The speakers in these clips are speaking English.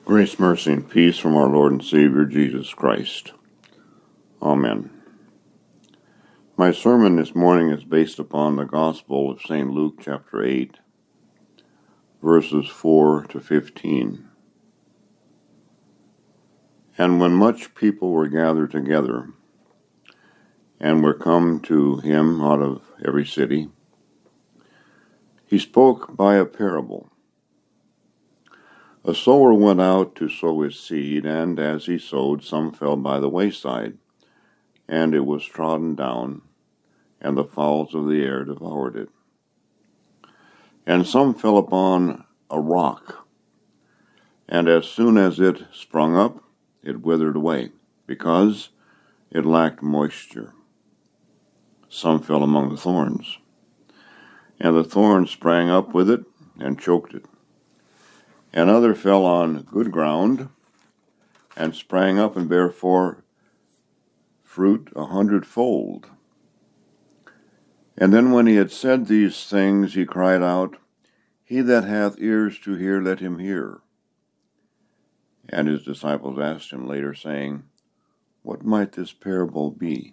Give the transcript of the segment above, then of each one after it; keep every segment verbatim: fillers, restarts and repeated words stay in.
Grace, mercy, and peace from our Lord and Savior Jesus Christ. Amen. My sermon this morning is based upon the Gospel of Saint Luke chapter eight, verses four to fifteen. And when much people were gathered together, and were come to him out of every city, he spoke by a parable. A sower went out to sow his seed, and as he sowed, some fell by the wayside, and it was trodden down, and the fowls of the air devoured it. And some fell upon a rock, and as soon as it sprung up, it withered away, because it lacked moisture. Some fell among the thorns, and the thorns sprang up with it and choked it. And other fell on good ground, and sprang up and bare forth fruit a hundredfold. And then when he had said these things, he cried out, He that hath ears to hear, let him hear. And his disciples asked him later, saying, What might this parable be?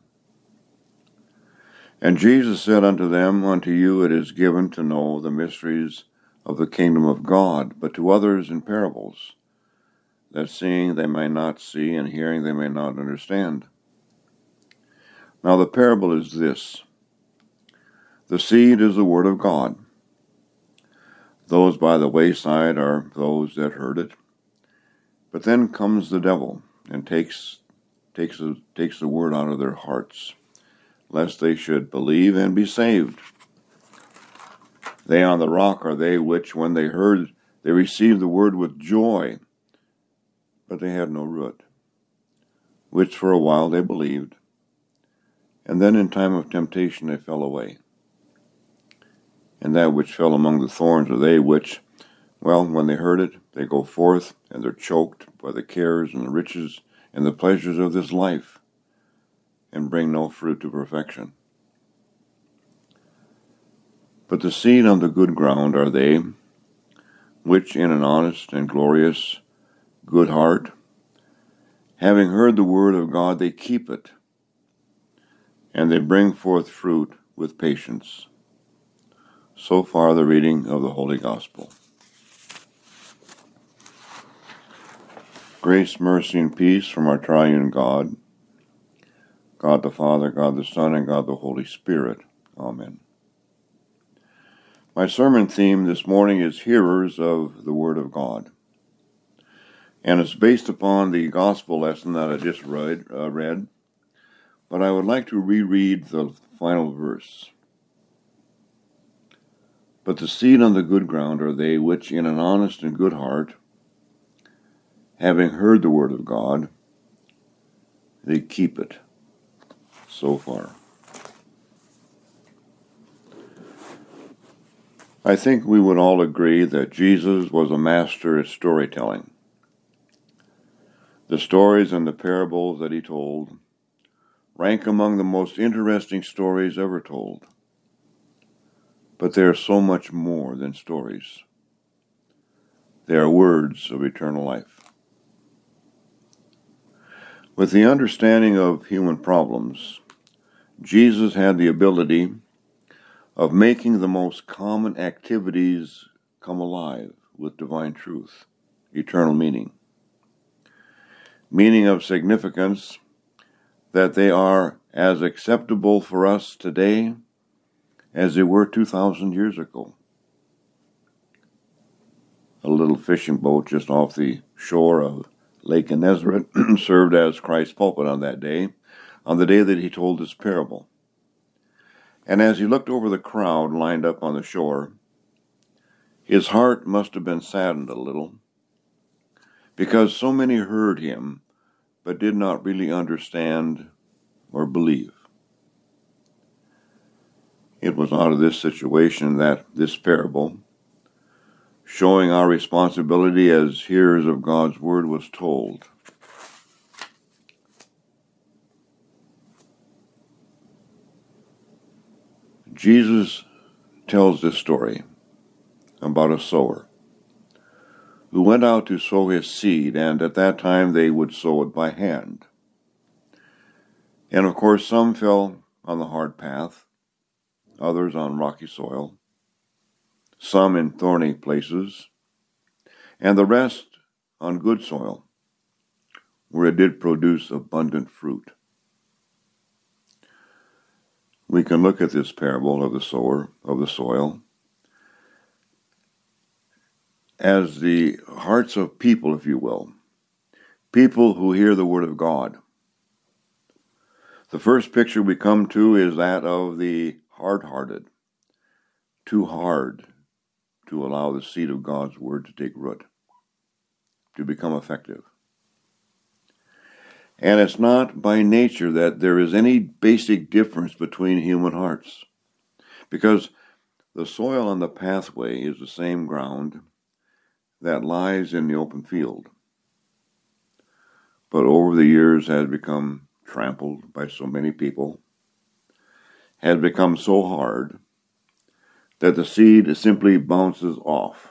And Jesus said unto them, Unto you it is given to know the mysteries of the kingdom of God, but to others in parables, that seeing they may not see, and hearing they may not understand. Now the parable is this. The seed is the word of God. Those by the wayside are those that heard it. But then comes the devil, and takes takes the, takes the word out of their hearts, lest they should believe and be saved. They on the rock are they which, when they heard, they received the word with joy, but they had no root, which for a while they believed, and then in time of temptation they fell away. And that which fell among the thorns are they which, well, when they heard it, they go forth, and they're choked by the cares and the riches and the pleasures of this life, and bring no fruit to perfection. But the seed on the good ground are they, which in an honest and glorious good heart, having heard the word of God, they keep it, and they bring forth fruit with patience. So far the reading of the Holy Gospel. Grace, mercy, and peace from our triune God, God the Father, God the Son, and God the Holy Spirit. Amen. My sermon theme this morning is Hearers of the Word of God, and it's based upon the Gospel lesson that I just read, uh, read, but I would like to reread the final verse. But the seed on the good ground are they which in an honest and good heart, having heard the word of God, they keep it. So far. I think we would all agree that Jesus was a master at storytelling. The stories and the parables that he told rank among the most interesting stories ever told. But they are so much more than stories. They are words of eternal life. With the understanding of human problems, Jesus had the ability of making the most common activities come alive with divine truth, eternal meaning. Meaning of significance that they are as acceptable for us today as they were two thousand years ago. A little fishing boat just off the shore of Lake Gennesaret served as Christ's pulpit on that day, on the day that he told this parable. And as he looked over the crowd lined up on the shore, his heart must have been saddened a little, because so many heard him, but did not really understand or believe. It was out of this situation that this parable, showing our responsibility as hearers of God's word, was told. Jesus tells this story about a sower who went out to sow his seed, and at that time they would sow it by hand. And of course, some fell on the hard path, others on rocky soil, some in thorny places, and the rest on good soil, where it did produce abundant fruit. We can look at this parable of the sower of the soil as the hearts of people, if you will, people who hear the word of God. The first picture we come to is that of the hard-hearted, too hard to allow the seed of God's word to take root, to become effective. And it's not by nature that there is any basic difference between human hearts, because the soil on the pathway is the same ground that lies in the open field, but over the years has become trampled by so many people, has become so hard that the seed simply bounces off.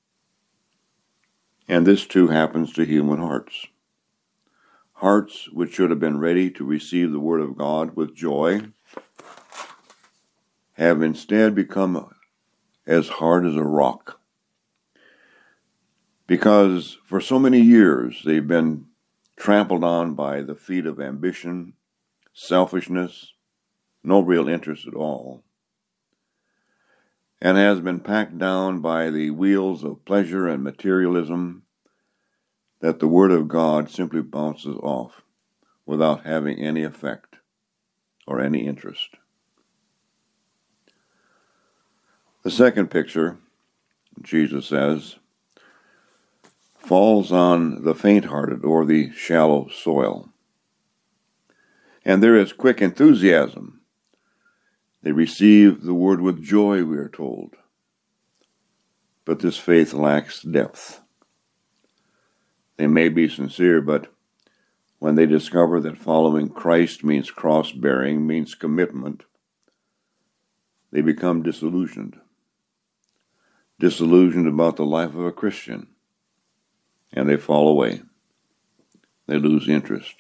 And this too happens to human hearts. Hearts which should have been ready to receive the word of God with joy have instead become as hard as a rock, because for so many years they've been trampled on by the feet of ambition, selfishness, no real interest at all, and has been packed down by the wheels of pleasure and materialism, that the word of God simply bounces off without having any effect or any interest. The second picture, Jesus says, falls on the faint-hearted or the shallow soil. And there is quick enthusiasm. They receive the word with joy, we are told. But this faith lacks depth. They may be sincere, but when they discover that following Christ means cross-bearing, means commitment, they become disillusioned. Disillusioned about the life of a Christian. And they fall away. They lose interest.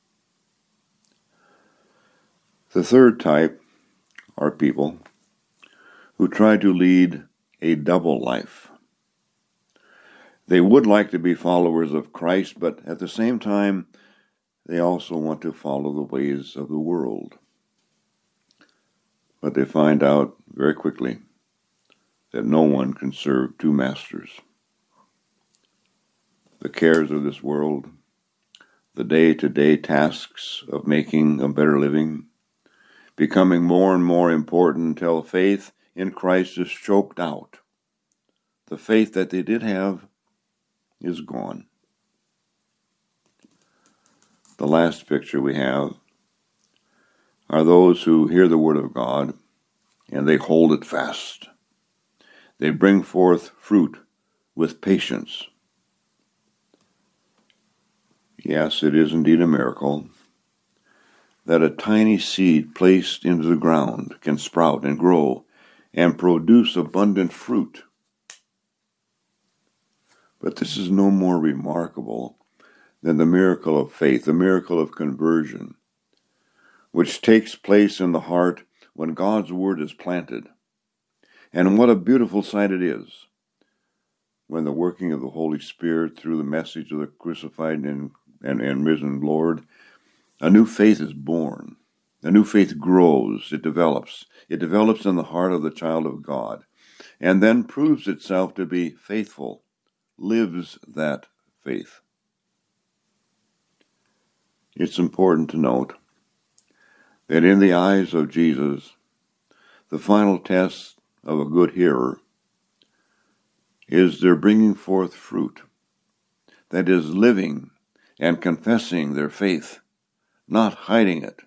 The third type are people who try to lead a double life. They would like to be followers of Christ, but at the same time, they also want to follow the ways of the world. But they find out very quickly that no one can serve two masters. The cares of this world, the day-to-day tasks of making a better living, becoming more and more important until faith in Christ is choked out. The faith that they did have is gone. The last picture we have are those who hear the word of God and they hold it fast. They bring forth fruit with patience. Yes, it is indeed a miracle that a tiny seed placed into the ground can sprout and grow and produce abundant fruit. But this is no more remarkable than the miracle of faith, the miracle of conversion, which takes place in the heart when God's word is planted. And what a beautiful sight it is when the working of the Holy Spirit through the message of the crucified and, and, and risen Lord, a new faith is born. A new faith grows, it develops. It develops in the heart of the child of God, and then proves itself to be faithful, lives that faith. It's important to note that in the eyes of Jesus, the final test of a good hearer is their bringing forth fruit, that is, living and confessing their faith, not hiding it.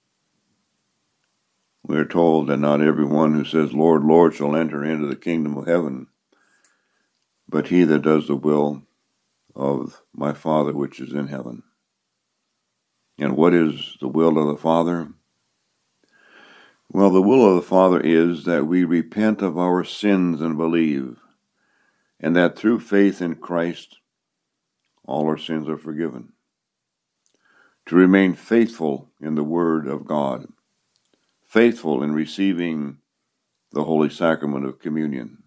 We are told that not everyone who says, Lord, Lord, shall enter into the kingdom of heaven, but he that does the will of my Father which is in heaven. And what is the will of the Father? Well, the will of the Father is that we repent of our sins and believe, and that through faith in Christ, all our sins are forgiven. To remain faithful in the Word of God, faithful in receiving the Holy Sacrament of Communion.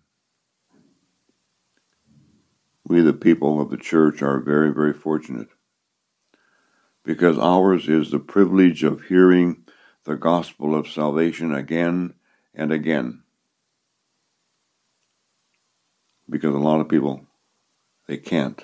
We, the people of the Church, are very, very fortunate, because ours is the privilege of hearing the gospel of salvation again and again. Because a lot of people, they can't.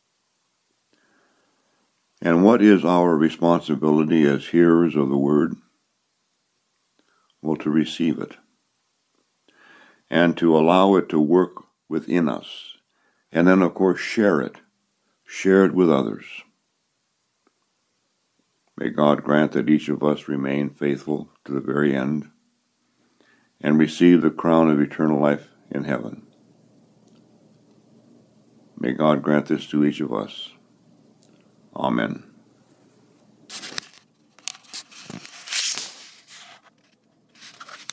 And what is our responsibility as hearers of the Word? Well, to receive it, and to allow it to work within us, and then, of course, share it. Share it with others. May God grant that each of us remain faithful to the very end and receive the crown of eternal life in heaven. May God grant this to each of us. Amen.